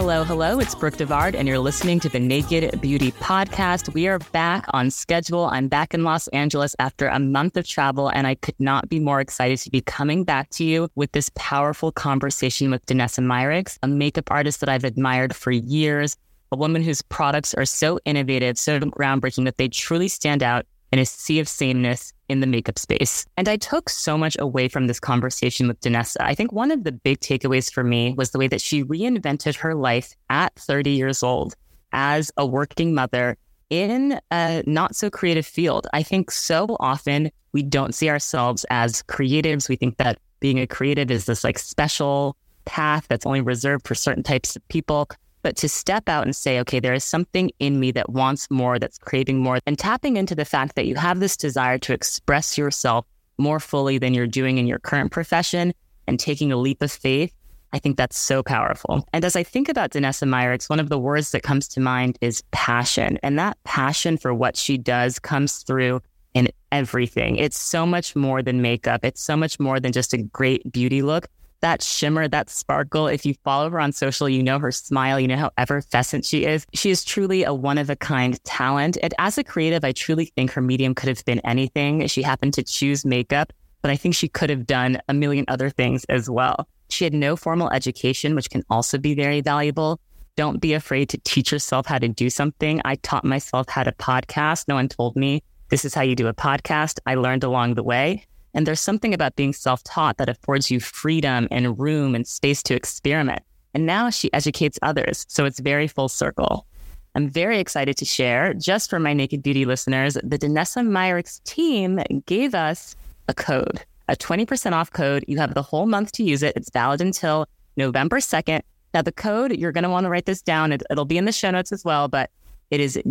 Hello, hello. It's Brooke Devard, and you're listening to the Naked Beauty Podcast. We are back on schedule. I'm back in Los Angeles after a month of travel, and I could not be more excited to be coming back to you with this powerful conversation with Danessa Myricks, a makeup artist that I've admired for years, a woman whose products are so innovative, so groundbreaking that they truly stand out in a sea of sameness in the makeup space. And I took so much away from this conversation with Danessa. I think one of the big takeaways for me was the way that she reinvented her life at 30 years old as a working mother in a not so creative field. I think so often we don't see ourselves as creatives. We think that being a creative is this like special path that's only reserved for certain types of people. But to step out and say, okay, there is something in me that wants more, that's craving more, and tapping into the fact that you have this desire to express yourself more fully than you're doing in your current profession and taking a leap of faith, I think that's so powerful. And as I think about Danessa Myricks, one of the words that comes to mind is passion. And that passion for what she does comes through in everything. It's so much more than makeup. It's so much more than just a great beauty look. That shimmer, that sparkle, if you follow her on social, you know her smile, you know how effervescent she is. She is truly a one-of-a-kind talent. And as a creative, I truly think her medium could have been anything. She happened to choose makeup, but I think she could have done a million other things as well. She had no formal education, which can also be very valuable. Don't be afraid to teach yourself how to do something. I taught myself how to podcast. No one told me this is how you do a podcast. I learned along the way. And there's something about being self-taught that affords you freedom and room and space to experiment. And now she educates others. So it's very full circle. I'm very excited to share, just for my Naked Beauty listeners, the Danessa Myricks team gave us a code, a 20% off code. You have the whole month to use it. It's valid until November 2nd. Now the code, you're going to want to write this down. It'll be in the show notes as well, but it is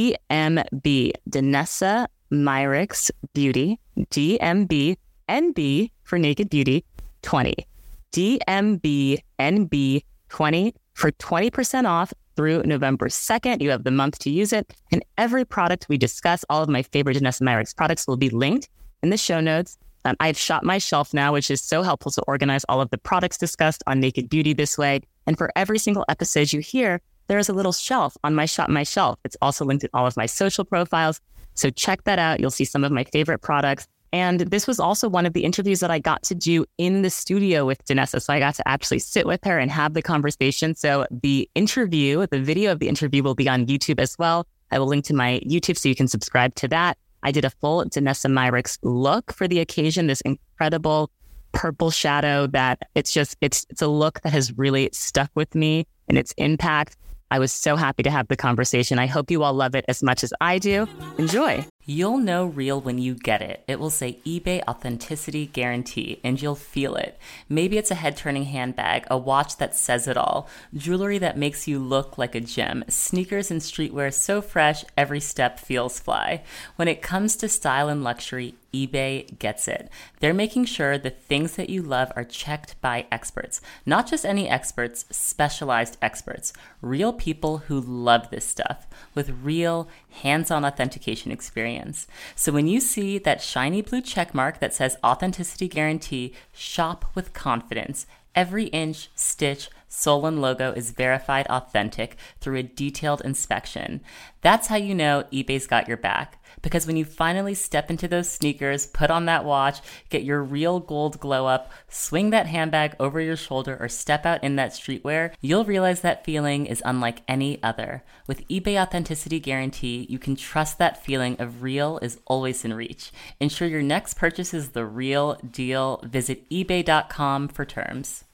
DMB, Danessa Myricks Beauty, DMB, NB for Naked Beauty 20. DMB, NB 20 for 20% off through November 2nd. You have the month to use it. And every product we discuss, all of my favorite Danessa Myricks products will be linked in the show notes. I've shot my shelf now, which is so helpful to organize all of the products discussed on Naked Beauty this way. And for every single episode you hear, there is a little shelf on my Shop My Shelf. It's also linked in all of my social profiles. So check that out. You'll see some of my favorite products. And this was also one of the interviews that I got to do in the studio with Danessa. So I got to actually sit with her and have the conversation. So the video of the interview will be on YouTube as well. I will link to my YouTube so you can subscribe to that. I did a full Danessa Myricks look for the occasion, this incredible purple shadow that it's a look that has really stuck with me and its impact. I was so happy to have the conversation. I hope you all love it as much as I do. Enjoy. You'll know real when you get it. It will say eBay Authenticity Guarantee, and you'll feel it. Maybe it's a head-turning handbag, a watch that says it all, jewelry that makes you look like a gem, sneakers and streetwear so fresh, every step feels fly. When it comes to style and luxury, eBay gets it. They're making sure the things that you love are checked by experts. Not just any experts, specialized experts. Real people who love this stuff with real hands-on authentication experience. So when you see that shiny blue check mark that says Authenticity Guarantee, shop with confidence. Every inch, stitch, sole, and logo is verified authentic through a detailed inspection. That's how you know eBay's got your back. Because when you finally step into those sneakers, put on that watch, get your real gold glow up, swing that handbag over your shoulder, or step out in that streetwear, you'll realize that feeling is unlike any other. With eBay Authenticity Guarantee, you can trust that feeling of real is always in reach. Ensure your next purchase is the real deal. Visit ebay.com for terms.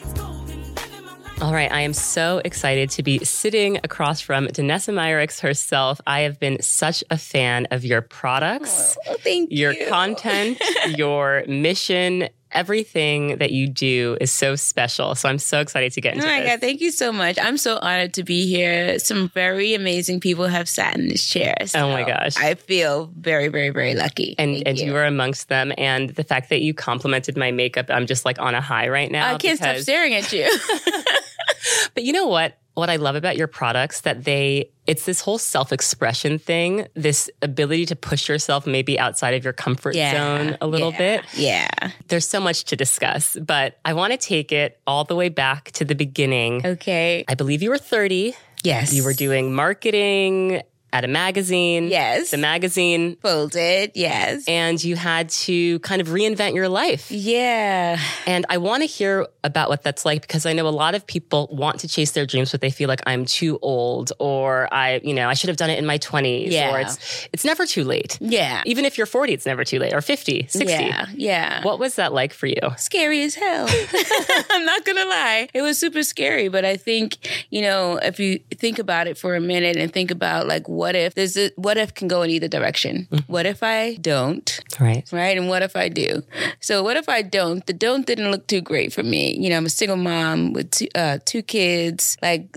All right, I am so excited to be sitting across from Danessa Myricks herself. I have been such a fan of your products, thank you. Your content, your mission. Everything that you do is so special. So I'm so excited to get into this. Oh my God, thank you so much. I'm so honored to be here. Some very amazing people have sat in this chair. So oh my gosh. I feel very, very, very lucky. And you were amongst them. And the fact that you complimented my makeup, I'm just like on a high right now. I can't stop staring at you. But you know what? what I love about your products that it's this whole self-expression thing, this ability to push yourself maybe outside of your comfort zone a little bit. Yeah. There's so much to discuss, but I want to take it all the way back to the beginning. Okay. I believe you were 30. Yes. You were doing marketing at a magazine. Yes. The magazine folded. Yes. And you had to kind of reinvent your life. Yeah. And I want to hear about what that's like, because I know a lot of people want to chase their dreams, but they feel like I'm too old, or I should have done it in my 20s. Yeah. Or it's never too late. Yeah. Even if you're 40, it's never too late, or 50, 60. Yeah. Yeah. What was that like for you? Scary as hell. I'm not going to lie. It was super scary, but I think, if you think about it for a minute and think about like, what if can go in either direction. Mm-hmm. What if I don't? Right. And what if I do? So what if I don't? The don't didn't look too great for me. I'm a single mom with two kids, like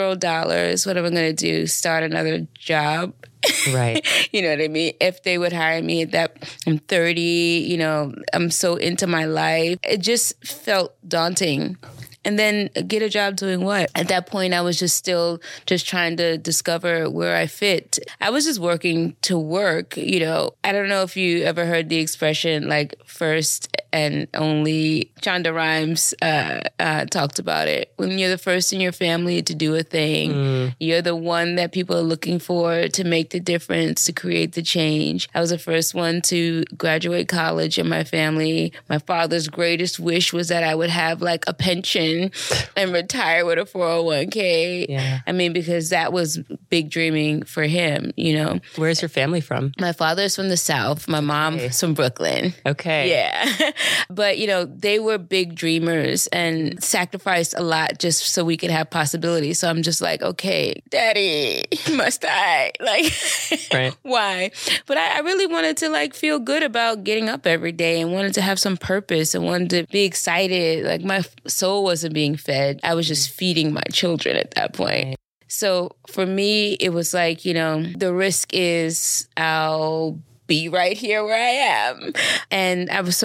$0. What am I going to do? Start another job? Right. You know what I mean? If they would hire me at that, I'm 30, I'm so into my life. It just felt daunting. And then get a job doing what? At that point, I was just trying to discover where I fit. I was just working to work, I don't know if you ever heard the expression like first and only. Shonda Rhimes talked about it. When you're the first in your family to do a thing, you're the one that people are looking for to make the difference, to create the change. I was the first one to graduate college in my family. My father's greatest wish was that I would have like a pension and retire with a 401k. Yeah. I mean, because that was big dreaming for him, Where's your family from? My father's from the South. My mom's from Brooklyn. Okay. Yeah. But, they were big dreamers and sacrificed a lot just so we could have possibilities. So I'm just like, okay, Daddy, must I? Like, right. Why? But I really wanted to like feel good about getting up every day and wanted to have some purpose and wanted to be excited. Like my soul wasn't being fed. I was just feeding my children at that point. So for me, it was like, the risk is I'll be right here where I am. And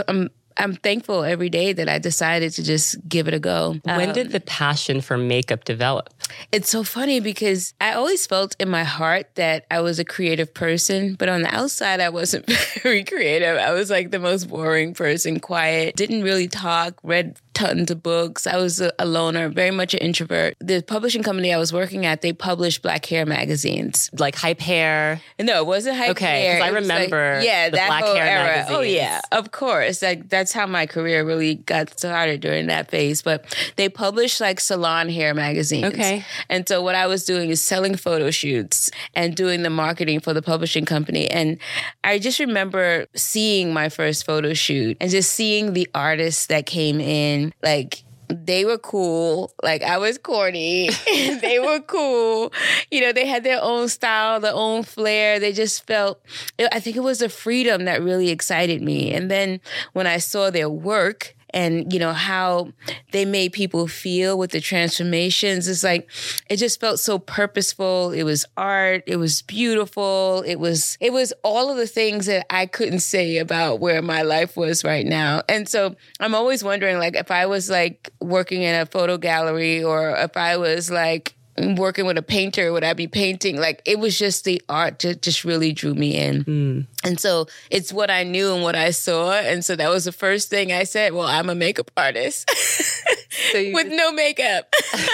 I'm thankful every day that I decided to just give it a go. When did the passion for makeup develop? It's so funny because I always felt in my heart that I was a creative person, but on the outside, I wasn't very creative. I was like the most boring person, quiet, didn't really talk, read tons of books. I was a loner, very much an introvert. The publishing company I was working at, they published Black hair magazines. Like Hype Hair? No, it wasn't Hype Hair. Okay, because I remember the Black Hair magazines. Oh, yeah, of course. Like, that's how my career really got started during that phase. But they published like salon hair magazines. Okay. And so what I was doing is selling photo shoots and doing the marketing for the publishing company. And I just remember seeing my first photo shoot and just seeing the artists that came in. Like, they were cool. Like, I was corny. They were cool. They had their own style, their own flair. They just felt, I think it was the freedom that really excited me. And then when I saw their work, and, how they made people feel with the transformations. It's like, it just felt so purposeful. It was art. It was beautiful. It was all of the things that I couldn't say about where my life was right now. And so I'm always wondering, like, if I was like working in a photo gallery or if I was like working with a painter, would I be painting? Like, it was just the art that just really drew me in. And so it's what I knew and what I saw. And so that was the first thing I said, well, I'm a makeup artist with no makeup.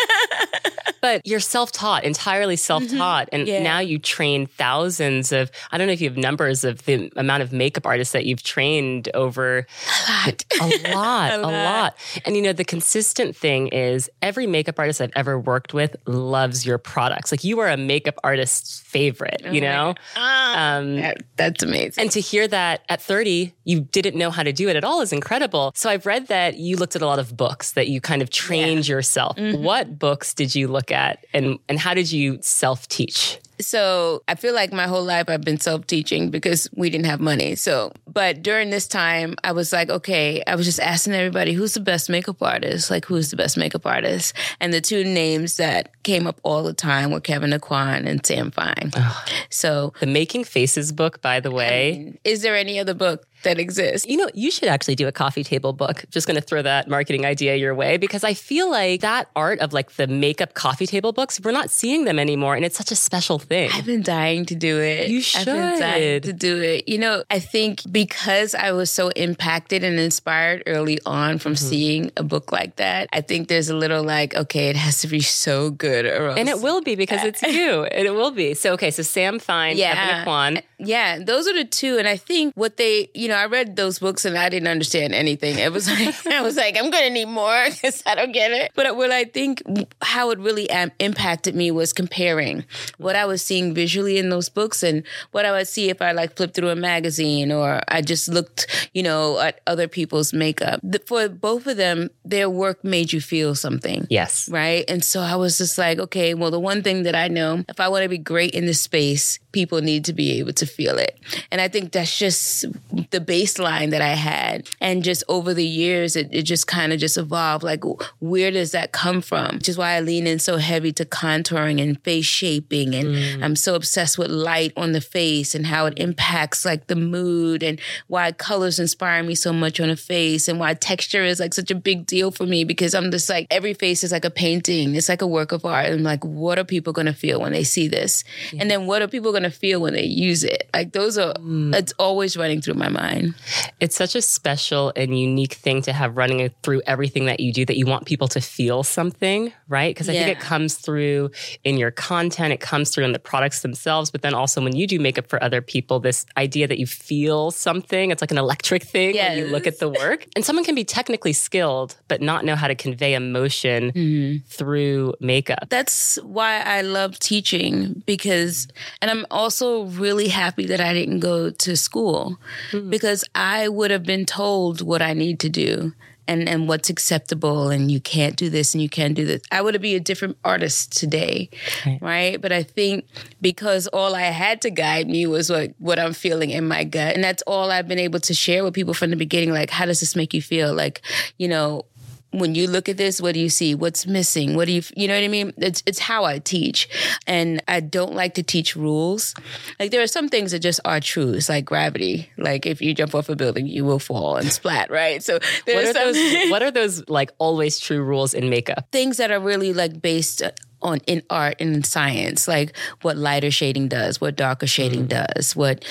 But you're self-taught, entirely self-taught. And now you train thousands of, I don't know if you have numbers of the amount of makeup artists that you've trained over. A lot. And the consistent thing is every makeup artist I've ever worked with loves your products. Like, you are a makeup artist's favorite, That's amazing. And to hear that at 30, you didn't know how to do it at all is incredible. So I've read that you looked at a lot of books, that you kind of trained yourself. Mm-hmm. What books did you look at and how did you self-teach? So I feel like my whole life I've been self-teaching because we didn't have money. But during this time, I was like, okay, I was just asking everybody, who's the best makeup artist? Like, who's the best makeup artist? And the two names that came up all the time were Kevyn Aucoin and Sam Fine. So the Making Faces book, by the way. Is there any other book? that exists. You know, you should actually do a coffee table book. Just going to throw that marketing idea your way, because I feel like that art of like the makeup coffee table books, we're not seeing them anymore. And it's such a special thing. I've been dying to do it. You should. I've been dying to do it. You know, I think because I was so impacted and inspired early on from seeing a book like that, I think there's a little like, okay, it has to be so good. Or else. And it will be, because it's you. And it will be. So, okay, so Sam Fine, Ebony Kwan. Yeah, those are the two. And I think what they, you know, I read those books and I didn't understand anything. It was like, I was like, I'm going to need more because I don't get it. But what I think how it really impacted me was comparing what I was seeing visually in those books and what I would see if I like flipped through a magazine or I just looked, you know, at other people's makeup. For both of them, their work made you feel something. Yes. Right? And so I was just like, okay, well, the one thing that I know, if I want to be great in this space, people need to be able to feel it. And I think that's just the baseline that I had. And just over the years, it just kind of just evolved. Like, where does that come from? Which is why I lean in so heavy to contouring and face shaping. And I'm so obsessed with light on the face and how it impacts like the mood and why colors inspire me so much on a face and why texture is like such a big deal for me, because I'm just like, every face is like a painting. It's like a work of art. And like, what are people going to feel when they see this? Yeah. And then what are people going to feel when they use it? Like those are, it's always running through my mind. It's such a special and unique thing to have running through everything that you do, that you want people to feel something, right? Because I think it comes through in your content, it comes through in the products themselves, but then also when you do makeup for other people, this idea that you feel something, it's like an electric thing when you look at the work. And someone can be technically skilled, but not know how to convey emotion through makeup. That's why I love teaching, because, and I'm also really happy that I didn't go to school, because I would have been told what I need to do and what's acceptable, and you can't do this and you can't do this. I would be a different artist today, right? But I think because all I had to guide me was what I'm feeling in my gut. And that's all I've been able to share with people from the beginning. Like, how does this make you feel? Like, you know, when you look at this, what do you see? What's missing? What do you know what I mean? It's how I teach. And I don't like to teach rules. Like, there are some things that just are truths, like gravity. Like, if you jump off a building, you will fall and splat, right? So what are those like always true rules in makeup? Things that are really like based in art and in science, like what lighter shading does, what darker shading does, what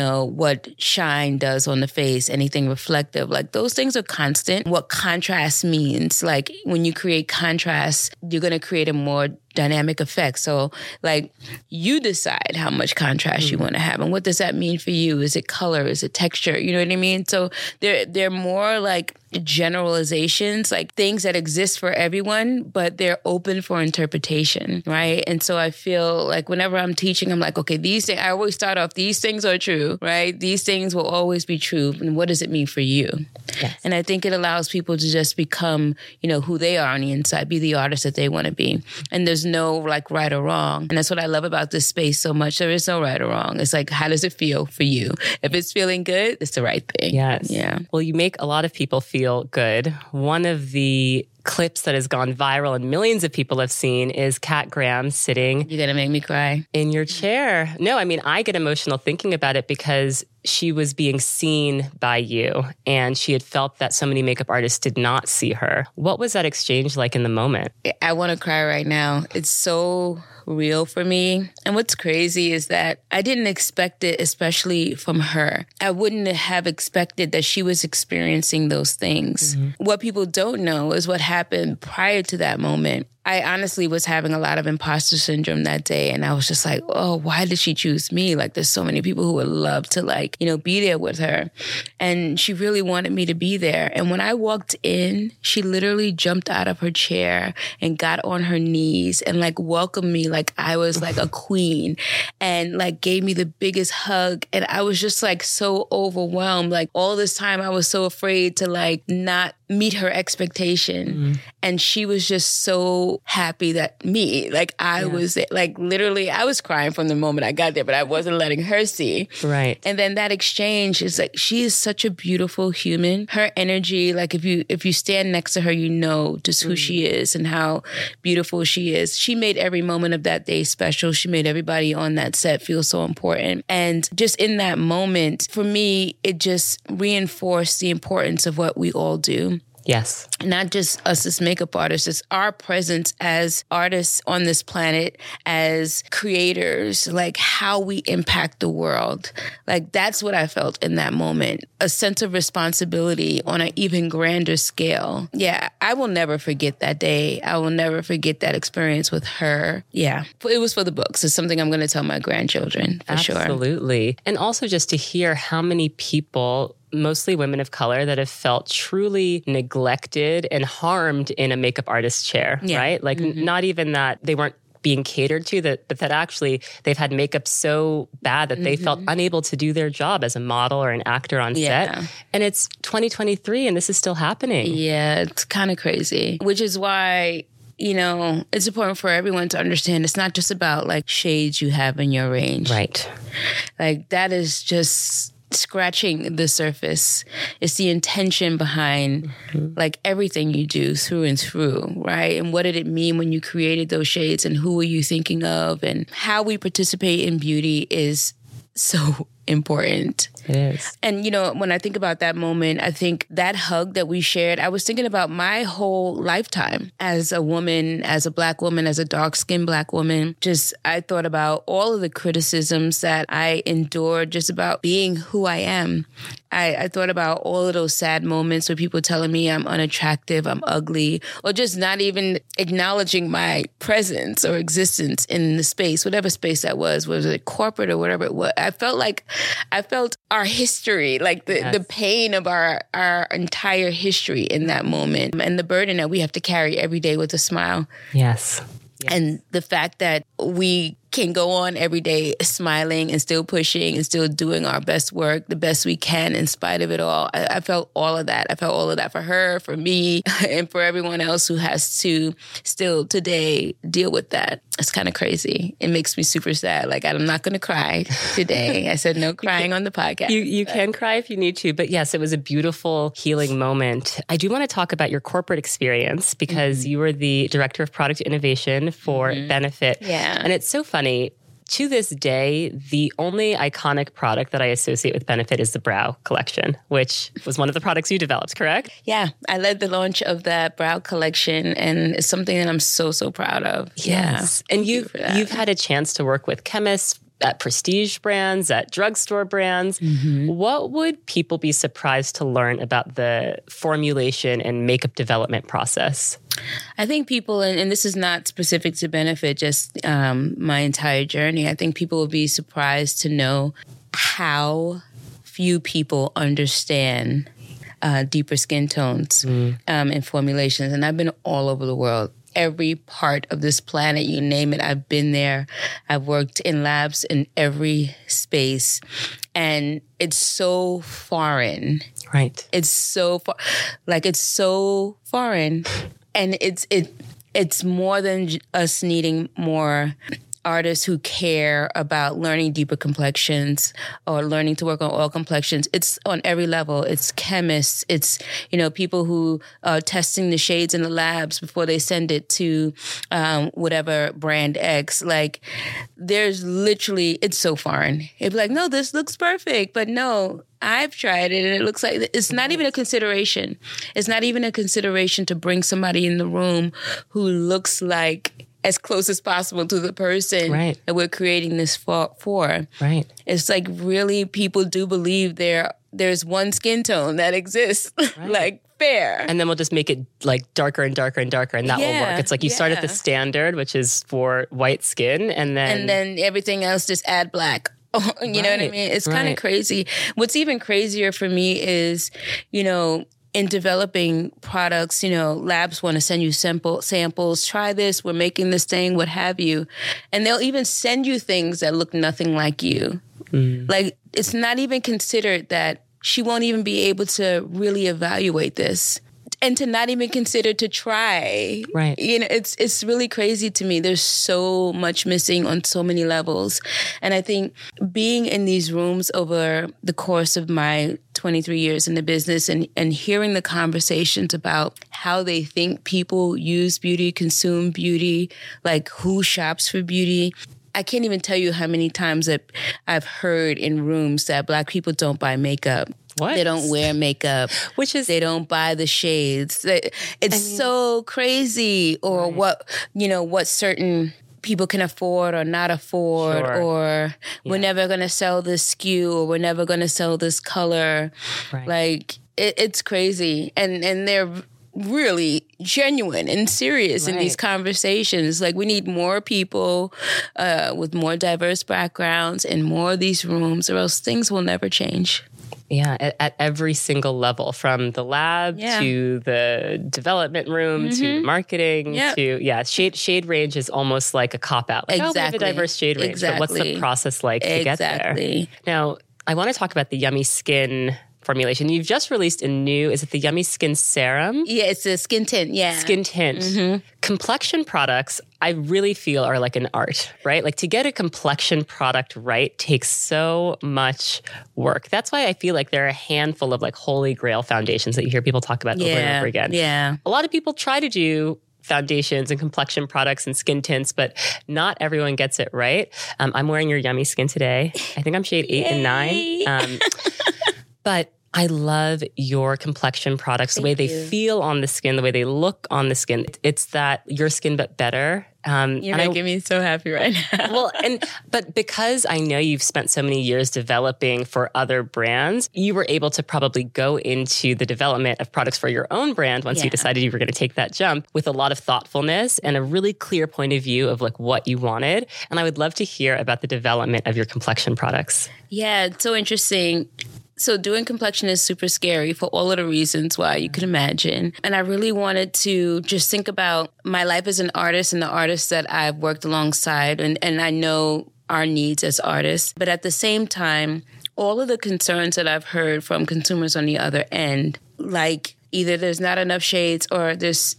shine does on the face, anything reflective. Like, those things are constant. What contrast means, like when you create contrast, you're going to create a more dynamic effect. So like, you decide how much contrast you want to have. And what does that mean for you? Is it color? Is it texture? You know what I mean? So they're more like generalizations, like things that exist for everyone, but they're open for interpretation, right? And so I feel like whenever I'm teaching, I'm like, okay, these things, I always start off, these things are true, right? These things will always be true. And what does it mean for you? Yes. And I think it allows people to just become, you know, who they are on the inside, be the artist that they want to be. And there's no like right or wrong. And that's what I love about this space so much. There is no right or wrong. It's like, how does it feel for you? If it's feeling good, it's the right thing. Yes. Yeah. Well, you make a lot of people feel good. One of the clips that has gone viral and millions of people have seen is Kat Graham sitting. You're going to make me cry. In your chair. No, I mean, I get emotional thinking about it because she was being seen by you and she had felt that so many makeup artists did not see her. What was that exchange like in the moment? I want to cry right now. It's so real for me. And what's crazy is that I didn't expect it, especially from her. I wouldn't have expected that she was experiencing those things. What people don't know is what happened prior to that moment. I honestly was having a lot of imposter syndrome that day. And I was just like, oh, why did she choose me? Like, there's so many people who would love to, like, you know, be there with her. And she really wanted me to be there. And when I walked in, she literally jumped out of her chair and got on her knees and like welcomed me like I was like a queen and like gave me the biggest hug. And I was just like so overwhelmed. Like, all this time I was so afraid to like not meet her expectation. And she was just so happy that I was there. Like literally, I was crying from the moment I got there, but I wasn't letting her see. Right. And then that exchange is like, she is such a beautiful human. Her energy, like if you stand next to her, you know just who she is and how beautiful she is. She made every moment of that day special. She made everybody on that set feel so important. And just in that moment, for me, it just reinforced the importance of what we all do. Yes. Not just us as makeup artists, it's our presence as artists on this planet, as creators, like how we impact the world. Like that's what I felt in that moment. A sense of responsibility on an even grander scale. Yeah, I will never forget that day. I will never forget that experience with her. Yeah, it was for the books. It's something I'm going to tell my grandchildren for sure. Absolutely. And also just to hear how many people, mostly women of color, that have felt truly neglected and harmed in a makeup artist's chair, right? Like not even that they weren't being catered to, but that actually they've had makeup so bad that they felt unable to do their job as a model or an actor on set. And it's 2023 and this is still happening. Yeah, it's kind of crazy, which is why, you know, it's important for everyone to understand it's not just about like shades you have in your range. Right. Like that is just scratching the surface. It's the intention behind like everything you do through and through, right? And what did it mean when you created those shades and who were you thinking of? And how we participate in beauty is so important. It is. And, you know, when I think about that moment, I think that hug that we shared, I was thinking about my whole lifetime as a woman, as a Black woman, as a dark-skinned Black woman. Just, I thought about all of the criticisms that I endured just about being who I am. I thought about all of those sad moments where people telling me I'm unattractive, I'm ugly, or just not even acknowledging my presence or existence in the space, whatever space that was it corporate or whatever it was. I felt our history, like the pain of our entire history in that moment and the burden that we have to carry every day with a smile. Yes. And the fact that we can go on every day smiling and still pushing and still doing our best work, the best we can in spite of it all. I felt all of that. I felt all of that for her, for me, and for everyone else who has to still today deal with that. It's kind of crazy. It makes me super sad. Like, I'm not going to cry today. I said no crying on the podcast. You can cry if you need to. But yes, it was a beautiful healing moment. I do want to talk about your corporate experience because you were the director of product innovation for Benefit. Yeah. And it's so funny. To this day, the only iconic product that I associate with Benefit is the Brow Collection, which was one of the products you developed, correct? Yeah, I led the launch of that Brow Collection, and it's something that I'm so proud of. Yes. Yeah. And you've had a chance to work with chemists at prestige brands, at drugstore brands. What would people be surprised to learn about the formulation and makeup development process? I think people, and this is not specific to Benefit, just my entire journey, I think people will be surprised to know how few people understand deeper skin tones and formulations. And I've been all over the world. Every part of this planet, you name it, I've been there. I've worked in labs in every space. And it's so foreign. Right. It's so it's so foreign. And it's more than us needing more artists who care about learning deeper complexions or learning to work on all complexions. It's on every level. It's chemists. It's, people who are testing the shades in the labs before they send it to whatever brand X. Like, there's literally, it's so foreign. It'd be like, no, this looks perfect. But no, I've tried it and it looks like it's not even a consideration. It's not even a consideration to bring somebody in the room who looks like as close as possible to the person that we're creating this for. Right. It's like, really, people do believe there's one skin tone that exists, like fair. And then we'll just make it like darker and darker and darker, and that will work. It's like you start at the standard, which is for white skin, and then everything else just add black. You know what I mean? It's kind of crazy. What's even crazier for me is, in developing products, labs want to send you samples, try this, we're making this thing, what have you. And they'll even send you things that look nothing like you. Like, it's not even considered that she won't even be able to really evaluate this. and to not even consider to try. Right. You know, it's really crazy to me. There's so much missing on so many levels. And I think being in these rooms over the course of my 23 years in the business and hearing the conversations about how they think people use beauty, consume beauty, like who shops for beauty. I can't even tell you how many times that I've heard in rooms that Black people don't buy makeup. What? They don't wear makeup. They don't buy the shades. It's so crazy. Or what certain people can afford or not afford, or we're never going to sell this SKU, or we're never going to sell this color. Right. Like, it's crazy. And they're really genuine and serious in these conversations. Like, we need more people with more diverse backgrounds in more of these rooms, or else things will never change. Yeah, at every single level, from the lab to the development room to marketing to shade range is almost like a cop out. Like, we have a diverse shade range, but what's the process like to get there? Now, I want to talk about the Yummy Skin formulation. You've just released a new, is it the Yummy Skin Serum? Yeah, it's a skin tint, Skin tint. Mm-hmm. Complexion products, I really feel are like an art, right? Like, to get a complexion product right takes so much work. That's why I feel like there are a handful of like holy grail foundations that you hear people talk about over and over again. Yeah. A lot of people try to do foundations and complexion products and skin tints, but not everyone gets it right. I'm wearing your Yummy Skin today. I think I'm shade 8 and 9. But I love your complexion products, the way they feel on the skin, the way they look on the skin. It's that your skin, but better. You're making me so happy right now. But because I know you've spent so many years developing for other brands, you were able to probably go into the development of products for your own brand once you decided you were going to take that jump with a lot of thoughtfulness and a really clear point of view of like what you wanted. And I would love to hear about the development of your complexion products. Yeah, it's so interesting. So doing complexion is super scary for all of the reasons why you can imagine. And I really wanted to just think about my life as an artist and the artists that I've worked alongside. And I know our needs as artists. But at the same time, all of the concerns that I've heard from consumers on the other end, like either there's not enough shades or there's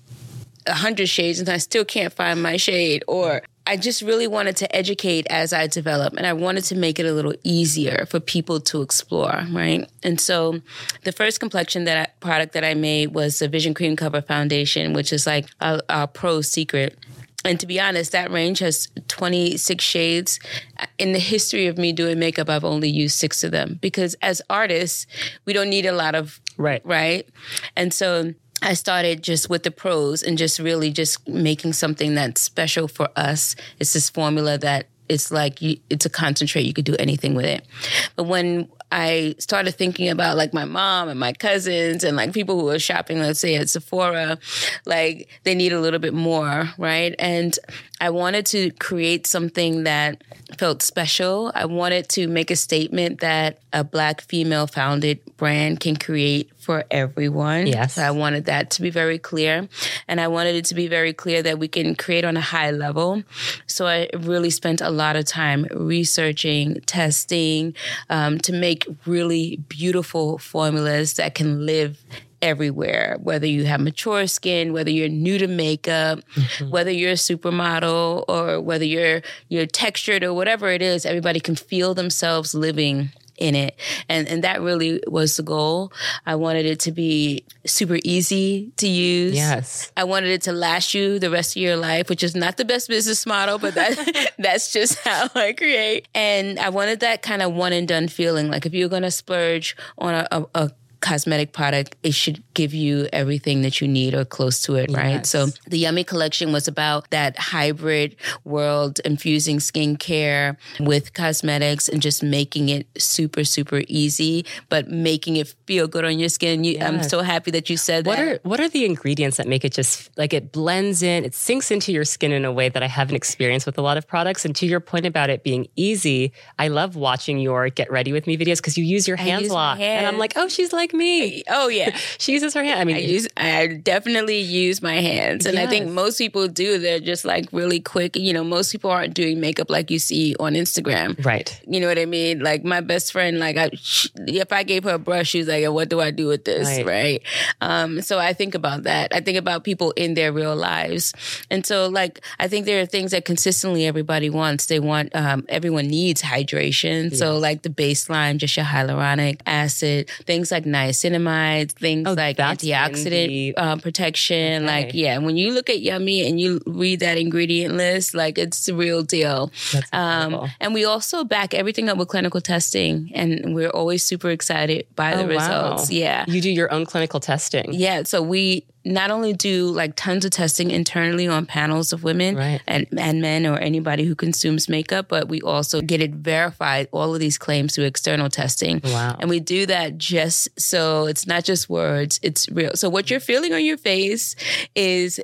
100 shades and I still can't find my shade, or I just really wanted to educate as I develop, and I wanted to make it a little easier for people to explore, right? And so the first complexion product that I made was the Vision Cream Cover Foundation, which is like our pro secret. And to be honest, that range has 26 shades. In the history of me doing makeup, I've only used 6 of them because as artists, we don't need a lot of, right? And so I started just with the pros and just really just making something that's special for us. It's this formula that it's like, it's a concentrate. You could do anything with it. But when I started thinking about like my mom and my cousins and like people who are shopping, let's say at Sephora, like they need a little bit more, right? And I wanted to create something that felt special. I wanted to make a statement that a Black female founded brand can create for everyone. Yes. So I wanted that to be very clear. And I wanted it to be very clear that we can create on a high level. So I really spent a lot of time researching, testing, to make really beautiful formulas that can live everywhere, whether you have mature skin, whether you're new to makeup, whether you're a supermodel, or whether you're textured or whatever it is, everybody can feel themselves living in it. And that really was the goal. I wanted it to be super easy to use. Yes. I wanted it to last you the rest of your life, which is not the best business model, but that's just how I create. And I wanted that kind of one and done feeling. Like if you're going to splurge on a cosmetic product, it should give you everything that you need or close to it, right? Yes. So the Yummy collection was about that hybrid world, infusing skincare with cosmetics and just making it super, super easy, but making it feel good on your skin. I'm so happy that you said that. What are the ingredients that make it just, like it blends in, it sinks into your skin in a way that I haven't experienced with a lot of products? And to your point about it being easy, I love watching your Get Ready With Me videos because you use your hands a lot. And I'm like, oh, she's like like me. Oh yeah. She uses her hand. I mean, I definitely use my hands. And I think most people do. They're just like really quick. You know, most people aren't doing makeup like you see on Instagram. Right. You know what I mean? Like my best friend, like if I gave her a brush, she was like, what do I do with this? Right. So I think about that. I think about people in their real lives. And so like, I think there are things that consistently everybody wants. They want, everyone needs hydration. Yes. So like the baseline, just your hyaluronic acid, things like niacinamide, things like antioxidant protection. Okay. Like, yeah, when you look at Yummy and you read that ingredient list, like it's the real deal. That's incredible. And we also back everything up with clinical testing. And we're always super excited by the results. Wow. Yeah. You do your own clinical testing. Yeah. So we not only do like tons of testing internally on panels of women and men or anybody who consumes makeup, but we also get it verified, all of these claims through external testing. Wow. And we do that just so it's not just words, it's real. So what you're feeling on your face is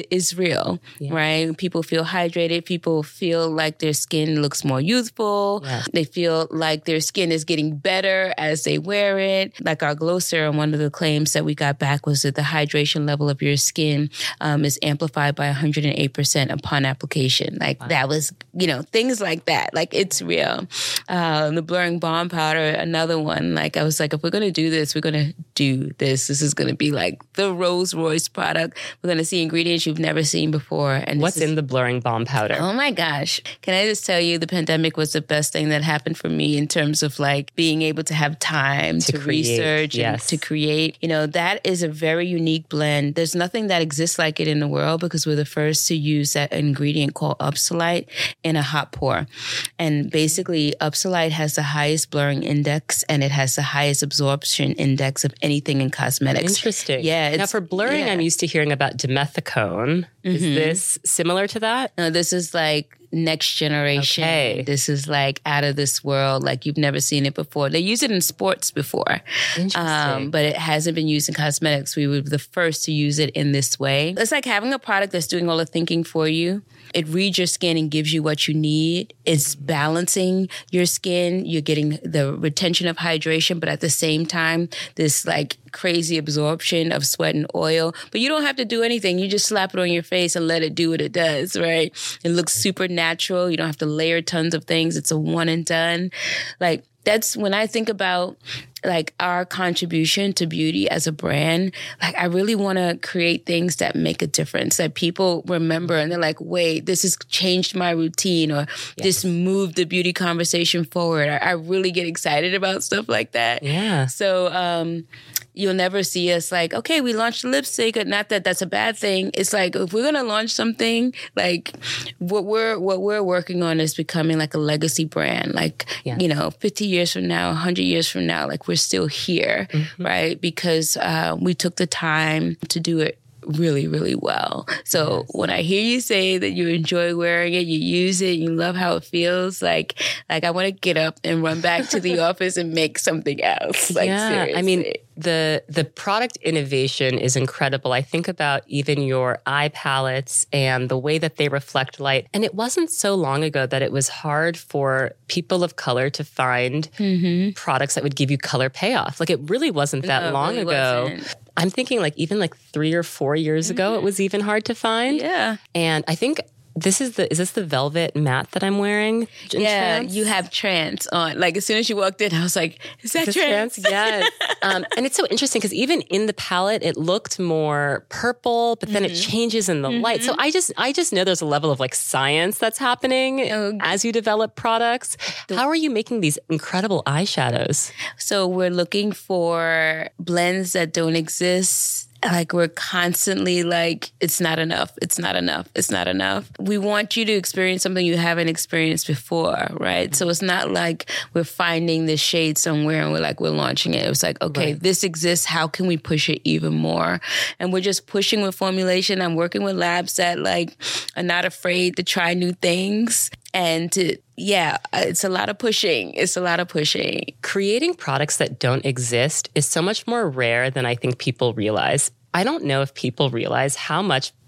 real, right? People feel hydrated. People feel like their skin looks more youthful. Yeah. They feel like their skin is getting better as they wear it. Like our Glow Serum, one of the claims that we got back was that the hydration level of your skin is amplified by 108% upon application. Like that was, you know, things like that. Like it's real. The Blurring Balm Powder, another one. Like I was like, if we're going to do this, we're going to do this. This is going to be like the Rolls Royce product. We're going to see ingredients you've never seen before. And what's in the Blurring Balm Powder? Oh my gosh. Can I just tell you, the pandemic was the best thing that happened for me in terms of like being able to have time to research and to create. You know, that is a very unique blend. There's nothing that exists like it in the world because we're the first to use that ingredient called Upsolite in a hot pour. And basically, Upsolite has the highest blurring index and it has the highest absorption index of anything in cosmetics. Interesting. Yeah. Now for blurring, I'm used to hearing about dimethicone. Is this similar to that? No, this is like next generation. Okay. This is like out of this world. Like you've never seen it before. They use it in sports before. Interesting. But it hasn't been used in cosmetics. We were the first to use it in this way. It's like having a product that's doing all the thinking for you. It reads your skin and gives you what you need. It's balancing your skin. You're getting the retention of hydration, but at the same time, this like crazy absorption of sweat and oil. But you don't have to do anything. You just slap it on your face and let it do what it does, right? It looks super natural. You don't have to layer tons of things. It's a one and done. Like that's when I think about like our contribution to beauty as a brand. Like I really want to create things that make a difference, that people remember and they're like, wait, this has changed my routine, or this moved the beauty conversation forward. I really get excited about stuff like that. Yeah. So, you'll never see us like, okay, we launched lipstick. Not that that's a bad thing. It's like, if we're going to launch something, like what we're working on is becoming like a legacy brand. Like, you know, 50 years from now, 100 years from now, like we're still here, right? Because we took the time to do it really, really well. So when I hear you say that you enjoy wearing it, you use it, you love how it feels, like I want to get up and run back to the office and make something else. Like, seriously. I mean, the product innovation is incredible. I think about even your eye palettes and the way that they reflect light. And it wasn't so long ago that it was hard for people of color to find products that would give you color payoff. Like it really wasn't that long ago. Wasn't. I'm thinking like even like 3 or 4 years ago, it was even hard to find. Yeah. And I think is this the velvet matte that I'm wearing? Trans? You have trans on. Like as soon as you walked in, I was like, is that trans? Yes. And it's so interesting because even in the palette, it looked more purple, but then it changes in the light. So I just know there's a level of like science that's happening as you develop products. How are you making these incredible eyeshadows? So we're looking for blends that don't exist. Like we're constantly like, it's not enough. It's not enough. It's not enough. We want you to experience something you haven't experienced before, right? So it's not like we're finding this shade somewhere and we're launching it. It was like, okay, this exists. How can we push it even more? And we're just pushing with formulation. I'm working with labs that like are not afraid to try new things. And it's a lot of pushing. It's a lot of pushing. Creating products that don't exist is so much more rare than I think people realize. I don't know if people realize how much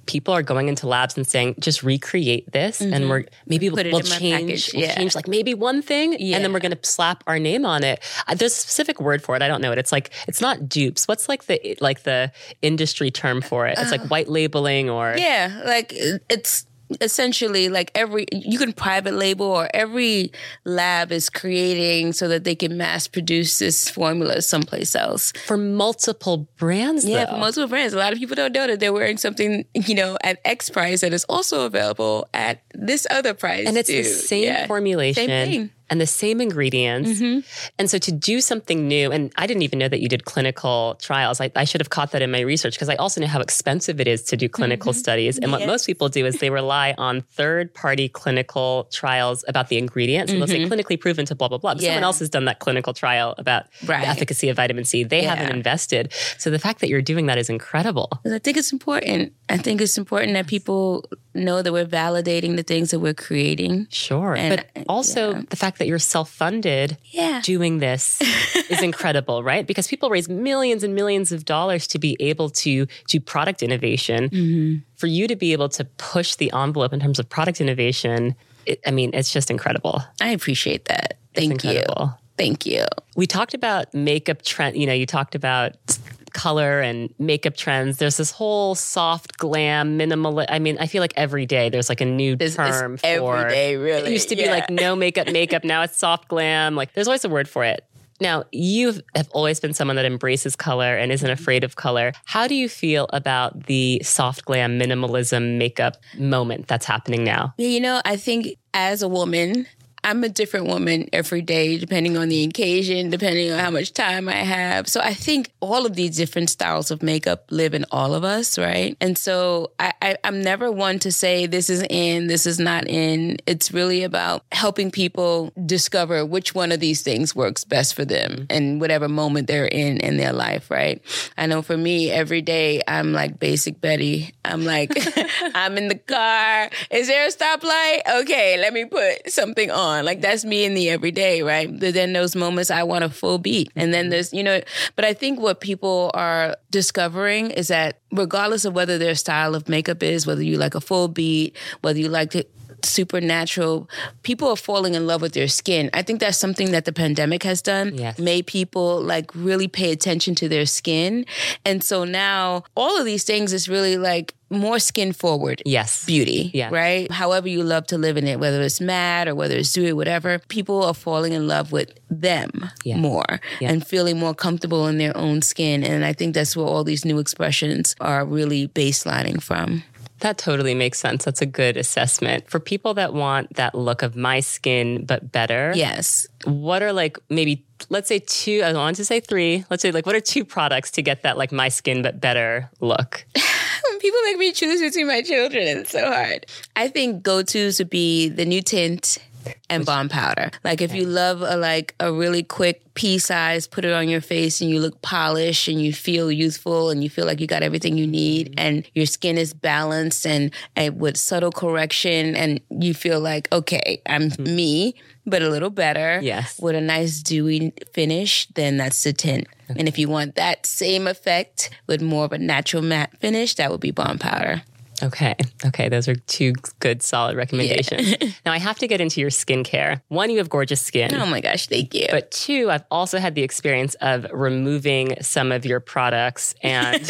people are going into labs and saying, just recreate this and we'll change like maybe one thing and then we're going to slap our name on it. There's a specific word for it. I don't know it. It's like, it's not dupes. What's like the industry term for it? It's like white labeling or. Yeah. Like it's essentially like you can private label, or every lab is creating so that they can mass produce this formula someplace else. For multiple brands, Yeah, for multiple brands. A lot of people don't know that they're wearing something, at X price that is also available at this other price. And it's the same formulation. Same thing. And the same ingredients. And so to do something new, and I didn't even know that you did clinical trials. I should have caught that in my research because I also know how expensive it is to do clinical studies. And what most people do is they rely on third-party clinical trials about the ingredients. And they'll say clinically proven to blah, blah, blah. But someone else has done that clinical trial about the efficacy of vitamin C. They haven't invested. So the fact that you're doing that is incredible. I think it's important. I think it's important that people know that we're validating the things that we're creating. Sure. But also the fact that you're self-funded doing this is incredible, right? Because people raise millions and millions of dollars to be able to do product innovation. For you to be able to push the envelope in terms of product innovation, it's just incredible. I appreciate that. Thank you. Thank you. We talked about makeup trend. You talked about color and makeup trends. There's this whole soft glam, minimal. I feel like every day there's like a new term for every day, really. It used to be like no makeup. Now it's soft glam. Like there's always a word for it. Now, you have always been someone that embraces color and isn't afraid of color. How do you feel about the soft glam minimalism makeup moment that's happening now? I think as a woman, I'm a different woman every day, depending on the occasion, depending on how much time I have. So I think all of these different styles of makeup live in all of us, right? And so I'm never one to say this is in, this is not in. It's really about helping people discover which one of these things works best for them in whatever moment they're in their life, right? I know for me, every day, I'm like basic Betty. I'm like, I'm in the car. Is there a stoplight? Okay, let me put something on. Like that's me in the everyday, right? But then those moments I want a full beat. And then there's, but I think what people are discovering is that regardless of whether their style of makeup is, whether you like a full beat, whether you like to supernatural, people are falling in love with their skin. I think that's something that the pandemic has done. Yes. Made people like really pay attention to their skin. And so now all of these things is really like more skin forward beauty, right? However you love to live in it, whether it's matte or whether it's dewy, whatever, people are falling in love with them more and feeling more comfortable in their own skin. And I think that's where all these new expressions are really baselining from. That totally makes sense. That's a good assessment. For people that want that look of my skin, but better. Yes. What are like maybe, let's say two, I want to say three. Let's say like, what are two products to get that like my skin, but better look? People make me choose between my children. It's so hard. I think go-tos would be the new tint and Bomb Powder. Like if you love a really quick pea size, put it on your face and you look polished and you feel youthful and you feel like you got everything you need and your skin is balanced and with subtle correction and you feel like, okay, I'm me, but a little better with a nice dewy finish, then that's the tint. Okay. And if you want that same effect with more of a natural matte finish, that would be Bomb Powder. Okay. Those are two good, solid recommendations. Yeah. Now, I have to get into your skincare. One, you have gorgeous skin. Oh my gosh, thank you. But two, I've also had the experience of removing some of your products and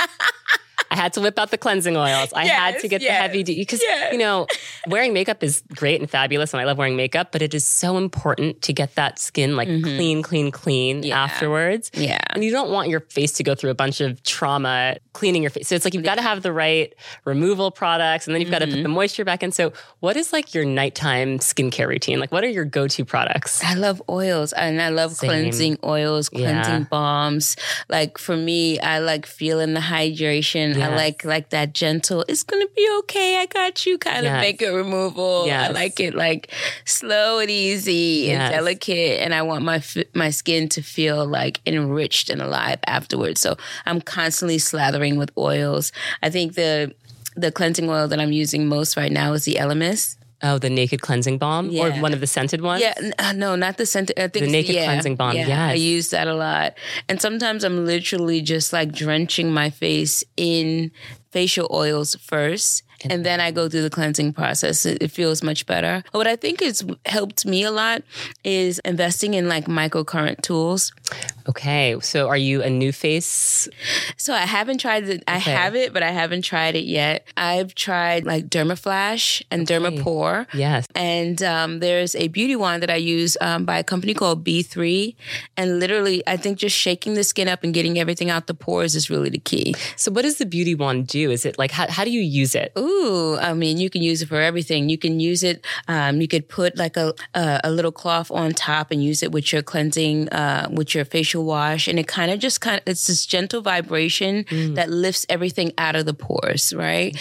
I had to whip out the cleansing oils. I had to get the heavy duty because, wearing makeup is great and fabulous and I love wearing makeup, but it is so important to get that skin like clean afterwards. Yeah. And you don't want your face to go through a bunch of trauma cleaning your face. So it's like you've got to have the right removal products and then you've got to put the moisture back in. So what is like your nighttime skincare routine? Like what are your go-to products? I love oils and I love cleansing oils, cleansing balms. Like for me, I like feeling the hydration. I like that gentle, it's going to be okay, I got you kind of makeup removal. I like it like slow and easy and delicate. And I want my skin to feel like enriched and alive afterwards. So I'm constantly slathering with oils. I think the cleansing oil that I'm using most right now is the Elemis. Oh, the Naked Cleansing Balm? Or one of the scented ones? Yeah, no, not the scented. I think the Naked Cleansing Balm, yes. I use that a lot. And sometimes I'm literally just like drenching my face in facial oils first. And then I go through the cleansing process. It feels much better. But what I think has helped me a lot is investing in like microcurrent tools. Okay. So are you a NuFace? So I haven't tried it. I have it, but I haven't tried it yet. I've tried like Dermaflash and Dermapore. Yes. And there's a beauty wand that I use by a company called B3. And literally, I think just shaking the skin up and getting everything out the pores is really the key. So what does the beauty wand do? Is it like, how do you use it? Ooh, I mean, you can use it for everything. You can use it, you could put like a little cloth on top and use it with your cleansing, with your facial wash. And it it's this gentle vibration that lifts everything out of the pores, right?